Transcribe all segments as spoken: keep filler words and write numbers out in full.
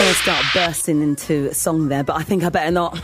going to start bursting into a song there, but I think I better not.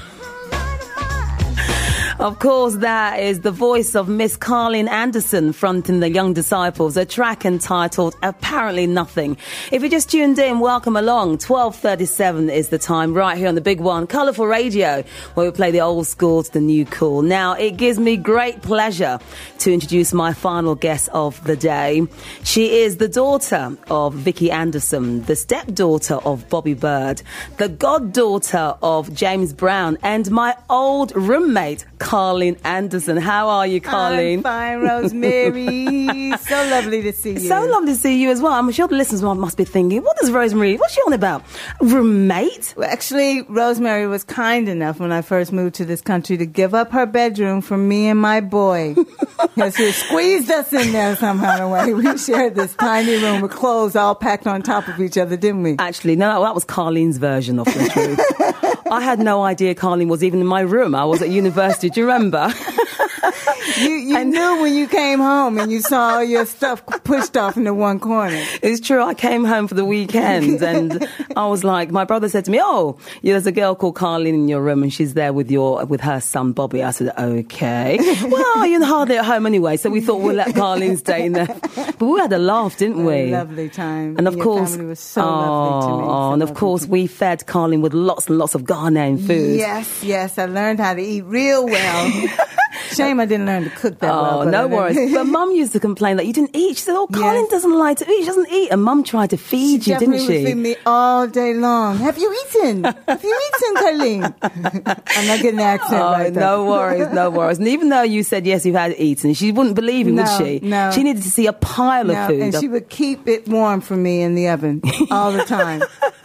Of course, that is the voice of Miss Carleen Anderson fronting the Young Disciples, a track entitled Apparently Nothing. If you just tuned in, welcome along. twelve thirty-seven is the time right here on the big one, Colourful Radio, where we play the old school to the new cool. Now, it gives me great pleasure to introduce my final guest of the day. She is the daughter of Vicky Anderson, the stepdaughter of Bobby Bird, the goddaughter of James Brown, and my old roommate, Carleen Anderson. How are you, Carleen? I'm fine, Rosemary. So lovely to see you. So lovely to see you as well. I'm sure the listeners must be thinking, what is Rosemary? What's she on about? Roommate? Well, actually, Rosemary was kind enough when I first moved to this country to give up her bedroom for me and my boy. Yes, she squeezed us in there somehow. Way. We shared this tiny room with clothes all packed on top of each other, didn't we? Actually, no, that was Carleen's version of the truth. I had no idea Carleen was even in my room. I was at university. Do you remember? You, you and, knew when you came home and you saw all your stuff pushed off into one corner. It's true. I came home for the weekend and I was like, my brother said to me, oh, yeah, there's a girl called Carleen in your room and she's there with your with her son Bobby. I said, okay. Well, you're hardly at home anyway, so we thought we'll let Carleen stay in there. But we had a laugh, didn't we? A lovely time. And of your course, family was so oh, lovely to me. So and of course, we fed Carleen with lots and lots of Ghanaian food. Yes, yes. I learned how to eat real well. Shame I didn't learn to cook that oh, well. Oh, no worries. But Mum used to complain that you didn't eat. She said, oh, Carleen yes. doesn't like to eat. She doesn't eat. And Mum tried to feed she you, didn't she? She would feed me all day long. Have you eaten? Have you eaten, Carleen? I'm not getting the accent oh, right. No worries, no worries. And even though you said, yes, you've had eaten, she wouldn't believe you, no, would she? No. She needed to see a pile no, of food. And she would keep it warm for me in the oven all the time.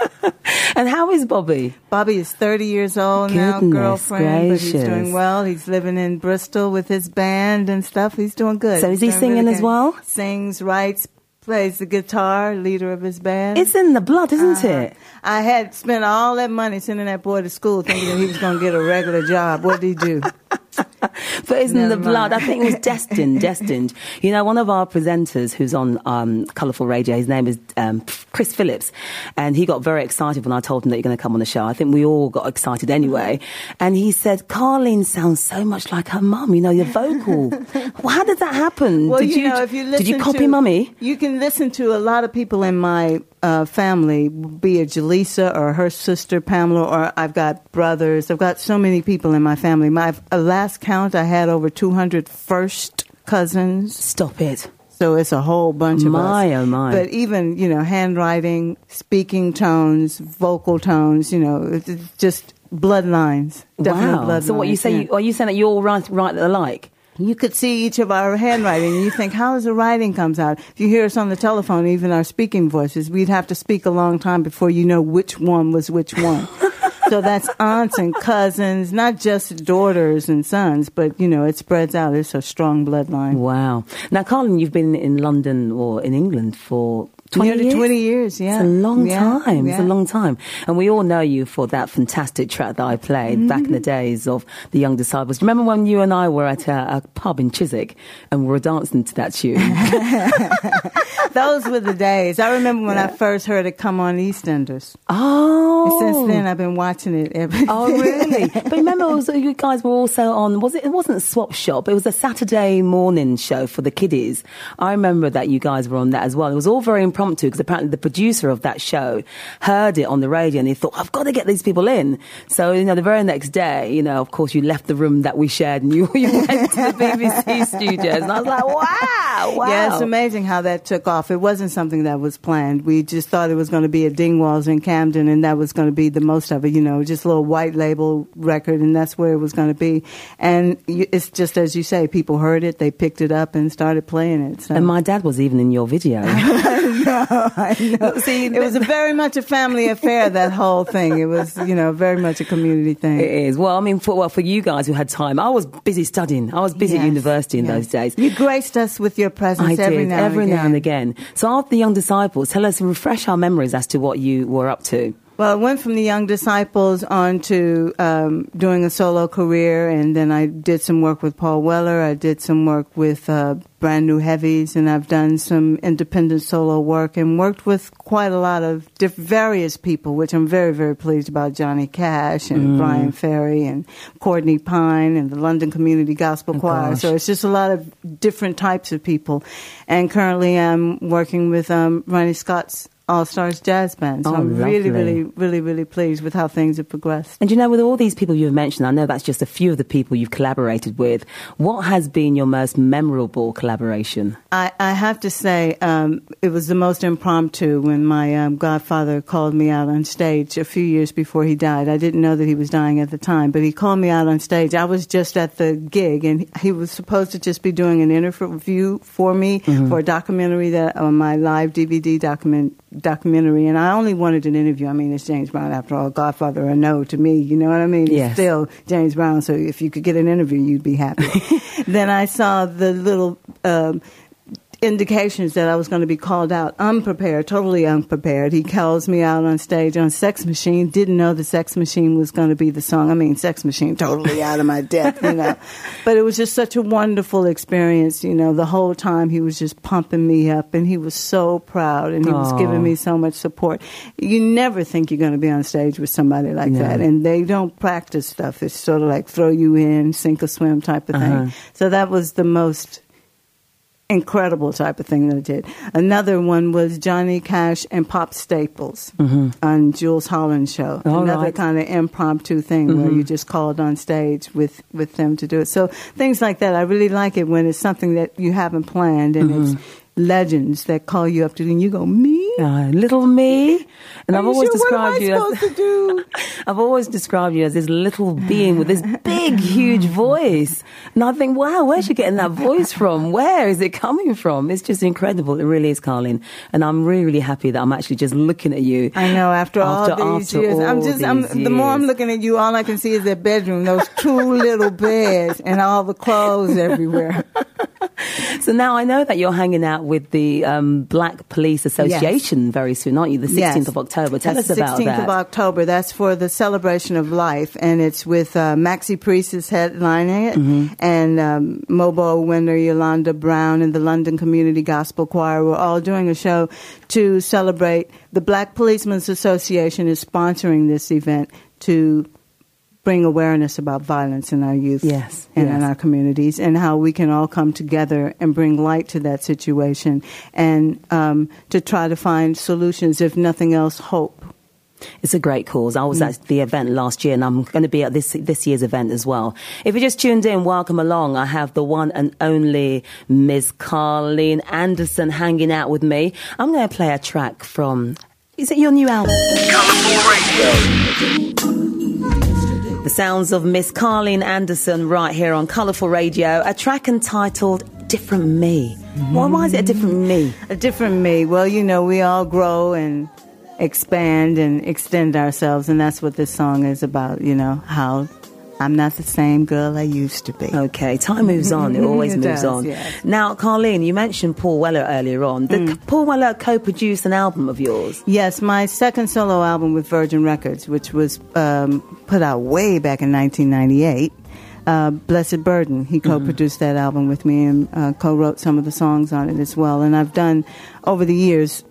And how is Bobby? Bobby is thirty years old Goodness now, girlfriend, gracious. But he's doing well. He's living in Bristol with his band and stuff. He's doing good. So is he he's singing really as well? Sings, writes, plays the guitar, leader of his band. It's in the blood, isn't uh-huh. it? I had spent all that money sending that boy to school thinking that he was going to get a regular job. What did he do? But it's in the mind. blood. I think it was destined, destined. You know, one of our presenters who's on um, Colourful Radio, his name is um, Chris Phillips, and he got very excited when I told him that you're going to come on the show. I think we all got excited anyway. And he said, Carleen sounds so much like her mum, you know, your vocal. Well, how did that happen? Well, did you, you know, if you listen Did you copy to, Mummy? You can listen to a lot of people in my uh, family, be it Jaleesa or her sister Pamela, or I've got brothers. I've got so many people in my family. My uh, last count, I had over two hundred first cousins. Stop it. So it's a whole bunch of my, us. oh my. But even, you know, handwriting, speaking tones, vocal tones, you know, it's just bloodlines. Definite wow. bloodlines. So what you say, yeah. you, are you saying that you all write, write alike? You could see each of our handwriting, and you think, how does the writing comes out? If you hear us on the telephone, even our speaking voices, we'd have to speak a long time before you know which one was which one. So that's aunts and cousins, not just daughters and sons, but, you know, it spreads out. It's a strong bloodline. Wow. Now, Carleen, you've been in London or in England for twenty years? twenty years, yeah. It's a long yeah, time. Yeah. It's a long time. And we all know you for that fantastic track that I played mm-hmm. back in the days of the Young Disciples. Do you remember when you and I were at a, a pub in Chiswick and we were dancing to that tune? Those were the days. I remember when yeah. I first heard it come on EastEnders. Oh. And since then, I've been watching it every Oh, really? But remember, it was, you guys were also on, was it, it wasn't Swap Shop, it was a Saturday morning show for the kiddies. I remember that you guys were on that as well. It was all very impromptu because apparently the producer of that show heard it on the radio and he thought, I've got to get these people in. So, you know, the very next day, you know, of course, you left the room that we shared and you, you went to the B B C studios. And I was like, wow, wow. Yeah, it's amazing how that took off. It wasn't something that was planned. We just thought it was going to be at Dingwalls in Camden, and that was going to be the most of it, you know, just a little white label record, and that's where it was going to be. And it's just as you say, people heard it, they picked it up and started playing it. So. And my dad was even in your video. I know, I know. See, it was a very much a family affair, that whole thing. It was, you know, very much a community thing. It is. Well, I mean, for, well, for you guys who had time, I was busy studying. I was busy yes, at university in yes. those days. You graced us with your presence I every did, now every and again. now and again. So after the Young Disciples, tell us, refresh our memories as to what you were up to. Well, I went from the Young Disciples on to um, doing a solo career, and then I did some work with Paul Weller. I did some work with uh, Brand New Heavies, and I've done some independent solo work and worked with quite a lot of diff- various people, which I'm very, very pleased about. Johnny Cash and mm. Brian Ferry and Courtney Pine and the London Community Gospel oh, Choir. Gosh. So it's just a lot of different types of people. And currently I'm working with um, Ronnie Scott's All Stars Jazz Band. So oh, I'm lovely. really, really, really, really pleased with how things have progressed. And you know, with all these people you've mentioned, I know that's just a few of the people you've collaborated with. What has been your most memorable collaboration? I, I have to say, um, it was the most impromptu when my um, godfather called me out on stage a few years before he died. I didn't know that he was dying at the time, but he called me out on stage. I was just at the gig, and he was supposed to just be doing an interview for me mm-hmm. for a documentary that on my live D V D document. documentary, and I only wanted an interview. I mean, it's James Brown, after all, Godfather or no to me, you know what I mean? Yes. It's still James Brown, so if you could get an interview, you'd be happy. Then I saw the little um, indications that I was going to be called out unprepared, totally unprepared. He calls me out on stage on Sex Machine, didn't know the Sex Machine was going to be the song. I mean, Sex Machine, totally out of my depth, you know. But it was just such a wonderful experience, you know. The whole time he was just pumping me up, and he was so proud, and he Aww. was giving me so much support. You never think you're going to be on stage with somebody like no. that, and they don't practice stuff. It's sort of like throw you in, sink or swim type of uh-huh. thing. So that was the most incredible type of thing that I did. Another one was Johnny Cash and Pop Staples mm-hmm. on Jules Holland's show. All Another right. kind of impromptu thing mm-hmm. where you just called on stage with, with them to do it. So things like that. I really like it when it's something that you haven't planned, and mm-hmm. it's legends that call you up to, and you go, me? Uh, little me. And Are I've you always sure? described what am I you supposed as to do? I've always described you as this little being with this big, huge voice. And I think, wow, where's she getting that voice from? Where is it coming from? It's just incredible. It really is, Carlene. And I'm really, really happy that I'm actually just looking at you. I know, after, after all these after years. All I'm just I'm, years. The more I'm looking at you, all I can see is their bedroom, those two little beds and all the clothes everywhere. So now I know that you're hanging out with the um, Black Police Association yes. very soon, aren't you? The sixteenth yes. of October. Tell That's us about that. sixteenth of October. That's for the celebration of life, and it's with uh, Maxie Priest is headlining it, mm-hmm. and um, Mobo winner Yolanda Brown and the London Community Gospel Choir. We're all doing a show to celebrate. The Black Policemen's Association is sponsoring this event to bring awareness about violence in our youth yes, and yes. in our communities, and how we can all come together and bring light to that situation, and um, to try to find solutions, if nothing else, hope. It's a great cause. I was mm. at the event last year, and I'm going to be at this this year's event as well. If you just tuned in, welcome along. I have the one and only Miss Carlene Anderson hanging out with me. I'm going to play a track from, is it your new album? Colourful Radio. The sounds of Miss Carlene Anderson right here on Colourful Radio, a track entitled Different Me. Mm-hmm. Why, why is it a different me? A different me. Well, you know, we all grow and expand and extend ourselves, and that's what this song is about, you know, how I'm not the same girl I used to be. Okay, time moves on. It always it moves does, on. Yes. Now, Carlene, you mentioned Paul Weller earlier on. Did mm. Paul Weller co-produce an album of yours? Yes, my second solo album with Virgin Records, which was um, put out way back in nineteen ninety-eight. Uh, Blessed Burden. He co-produced mm-hmm. that album with me and uh, co-wrote some of the songs on it as well. And I've done, over the years,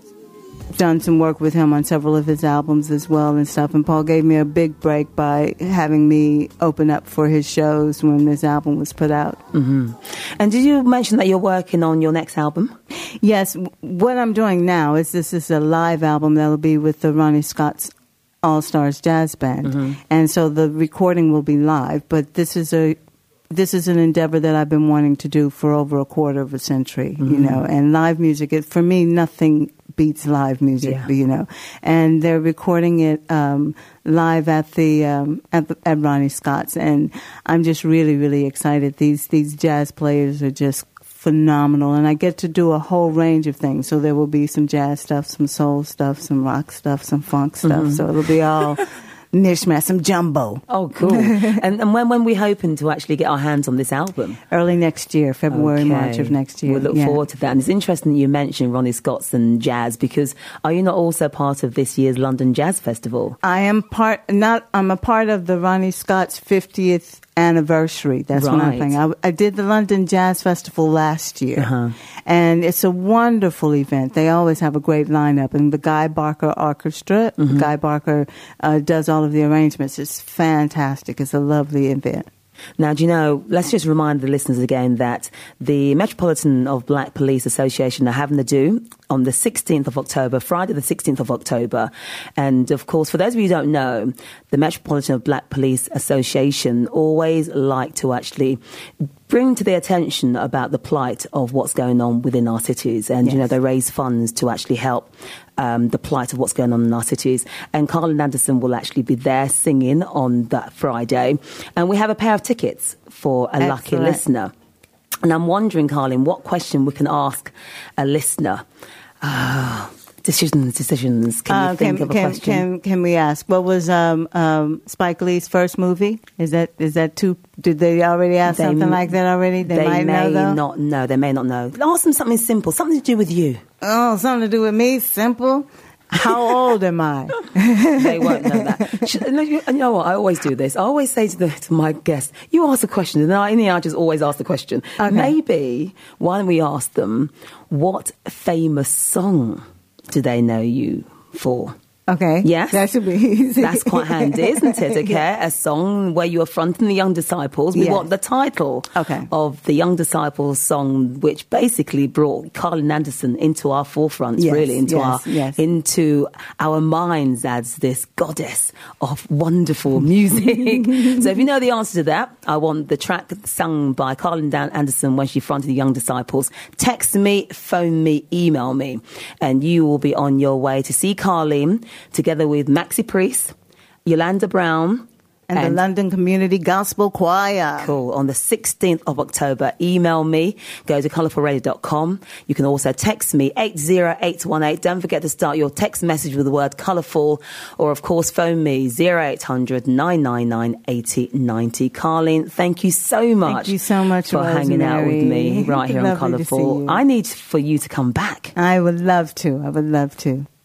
done some work with him on several of his albums as well and stuff. And Paul gave me a big break by having me open up for his shows when this album was put out. Mm-hmm. And did you mention that you're working on your next album? Yes. What I'm doing now is this is a live album that'll be with the Ronnie Scott's All Stars Jazz Band. Mm-hmm. And so the recording will be live, but this is a This is an endeavor that I've been wanting to do for over a quarter of a century, mm-hmm. you know, and live music, it, for me, nothing beats live music, yeah. you know, and they're recording it um, live at the, um, at the, at Ronnie Scott's, and I'm just really, really excited. These, these jazz players are just phenomenal, and I get to do a whole range of things. So there will be some jazz stuff, some soul stuff, some rock stuff, some funk stuff, mm-hmm. so it'll be all mishmash, some jumbo. Oh, cool. and and when when we hoping to actually get our hands on this album? Early next year, February, Okay. March of next year. We'll look yeah. forward to that. And it's interesting that you mentioned Ronnie Scott's and jazz, because are you not also part of this year's London Jazz Festival? I am part, not, I'm a part of the Ronnie Scott's fiftieth anniversary. That's what I'm Right. playing. I, I did the London Jazz Festival last year. Uh-huh. And it's a wonderful event. They always have a great lineup. And the Guy Barker Orchestra, Mm-hmm. Guy Barker uh, does all of the arrangements. It's fantastic. It's a lovely event. Now, do you know, let's just remind the listeners again that the Metropolitan of Black Police Association are having a do on the sixteenth of October, Friday the sixteenth of October. And, of course, for those of you who don't know, the Metropolitan of Black Police Association always like to actually bring to their attention about the plight of what's going on within our cities. And, Yes. you know, they raise funds to actually help um, the plight of what's going on in our cities. And Carlin Anderson will actually be there singing on that Friday. And we have a pair of tickets for a lucky Excellent. listener. And I'm wondering, Carlin, what question we can ask a listener. Ah, decisions, decisions. Can you Uh, think can, of a can, question? Can, can we ask, what was um, um, Spike Lee's first movie? Is that is that too, did they already ask They something m- like that already? They, They might may know, though. not know. They may not know. Ask them something simple, something to do with you. Oh, something to do with me? Simple? How old am I? They won't know that. Should- no, you you know what? I always do this. I always say to, the, to my guests, you ask a question, and I, and I just always ask the question. Okay. Maybe, why don't we ask them, what famous song do they know you for? Okay. Yes. That should be easy. That's quite handy, isn't it? Okay. Yeah. A song where you are fronting the Young Disciples. We Yes. want the title Okay. of the Young Disciples song, which basically brought Carlin Anderson into our forefronts, Yes, really, into yes, our yes. into our minds as this goddess of wonderful music. So if you know the answer to that, I want the track sung by Carlin Dan- Anderson when she fronted the Young Disciples. Text me, phone me, email me, and you will be on your way to see Carlin together with Maxi Priest, Yolanda Brown, and, the London Community Gospel Choir. Cool. On the sixteenth of October, email me, go to colourful radio dot com. You can also text me, eight zero eight one eight. Don't forget to start your text message with the word colourful, or of course phone me, zero eight hundred nine nine nine eight zero nine zero. Carlin, thank you so much. Thank you so much, for hanging out with me right here on Lovely to see Colourful. you. I need for you to come back. I would love to. I would love to.